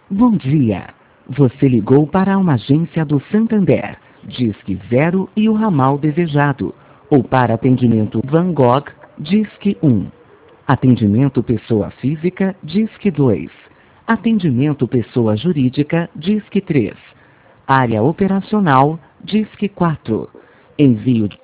Bom dia. Você ligou para uma agência do Santander. Disque 0 e o ramal desejado. Ou para atendimento Van Gogh, Disque 1. Atendimento pessoa física, Disque 2. Atendimento pessoa jurídica, Disque 3. Área operacional, Disque 4. Envio de...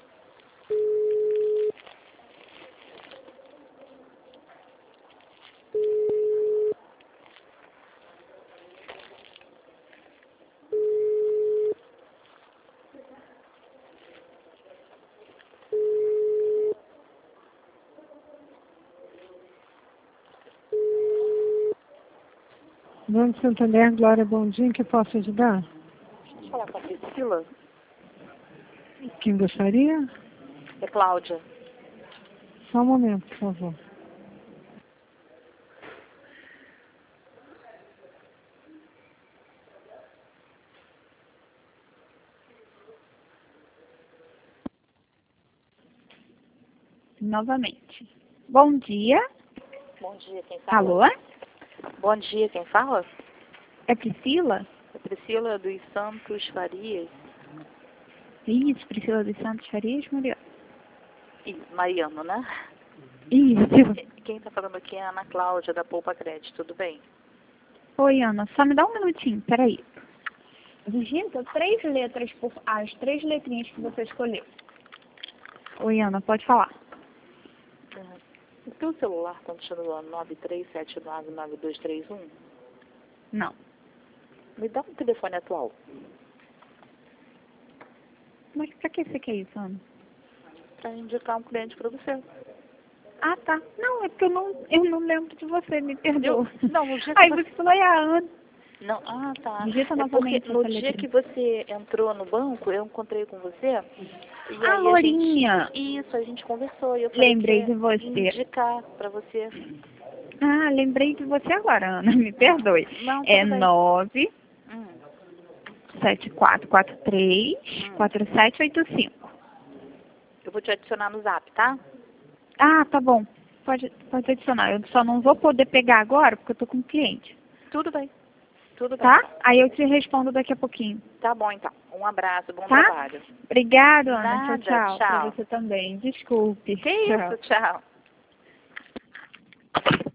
Banco Santander, Glória, bom dia, em que posso ajudar? Deixa eu falar com a Priscila. Quem gostaria? É Cláudia. Só um momento, por favor. Novamente. Bom dia. Bom dia, quem fala? Alô? Bom dia, quem fala? É Priscila? É Priscila dos Santos Farias. Isso, Priscila dos Santos Farias, Muriel. E Mariano, né? Isso. Quem está falando aqui é a Ana Cláudia, da Poupa Crédito, tudo bem? Oi, Ana, só me dá um minutinho, peraí. Digita 3 letras por as 3 letrinhas que você escolheu. Oi, Ana, pode falar. O teu celular continua 93799231? Não. Me dá um telefone atual. Mas pra que você quer isso, Ana? Para indicar um cliente para você. Ah, tá. Não, é porque eu não lembro de você, me perdoa. Não, no dia que Aí você... você falou, é a Ana. Não, tá. Digita É novamente porque no essa dia letrinha. que você entrou no banco, eu encontrei com você. E Ah, aí Lourinha. a gente conversou. E eu falei Lembrei que de você. ia indicar para você. Ah, lembrei de você agora, Ana. Me perdoe. Não, tudo É bem. 9 Hum, 7443 4785. eu vou te adicionar no Zap, tá? Ah, tá bom. Pode adicionar. Eu só não vou poder pegar agora porque eu tô com um cliente. Tudo bem. Tudo bem. Tá? Aí eu te respondo daqui a pouquinho. Tá bom, então. Um abraço, bom Tá? trabalho. Obrigada, Ana. Nada, Tchau. Pra tchau. você também. Desculpe. Que isso, tchau.